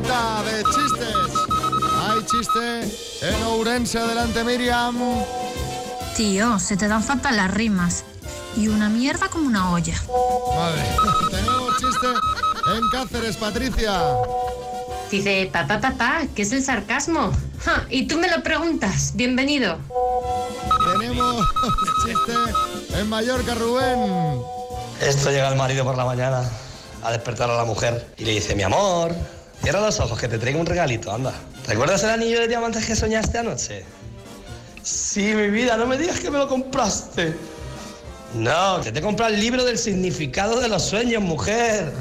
vuelta de chistes. Hay chiste en Ourense. Adelante, Miriam. Tío, se te dan fatal las rimas. Y una mierda como una olla. Vale. Tenemos chiste en Cáceres, Patricia. Dice, ¿qué es el sarcasmo? Ja, y tú me lo preguntas. Bienvenido. Tenemos chiste en Mallorca, Rubén. Esto llega el marido por la mañana a despertar a la mujer y le dice, mi amor, cierra los ojos que te traigo un regalito, anda. ¿Recuerdas el anillo de diamantes que soñaste anoche? Sí, mi vida, no me digas que me lo compraste. No, que te compra el libro del significado de los sueños, mujer.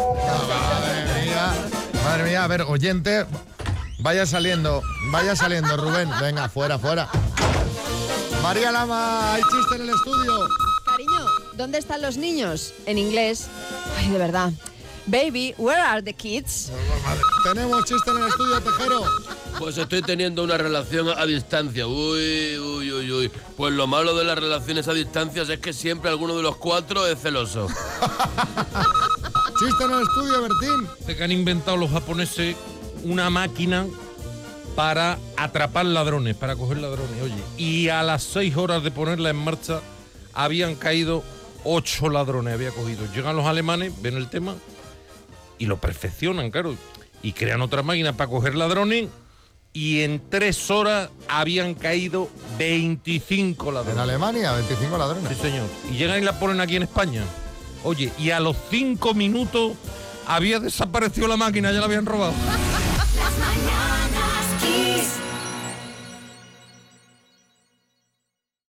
Madre mía, a ver, oyente, vaya saliendo, Rubén. Venga, fuera. María Lama, hay chiste en el estudio. Cariño, ¿dónde están los niños? En inglés. Ay, de verdad. Baby, where are the kids? Tenemos chiste en el estudio, Tejero. Pues estoy teniendo una relación a distancia. Uy. Pues lo malo de las relaciones a distancia es que siempre alguno de los cuatro es celoso. Chiste en el estudio, Bertín. De que han inventado los japoneses una máquina para atrapar ladrones, para coger ladrones, oye. Y a las 6 horas de ponerla en marcha habían caído 8 ladrones, había cogido. Llegan los alemanes, ven el tema y lo perfeccionan, claro. Y crean otra máquina para coger ladrones y en 3 horas habían caído 25 ladrones. En Alemania, 25 ladrones. Sí, señor. Y llegan y la ponen aquí en España. Oye, y a los 5 minutos había desaparecido la máquina, ya la habían robado.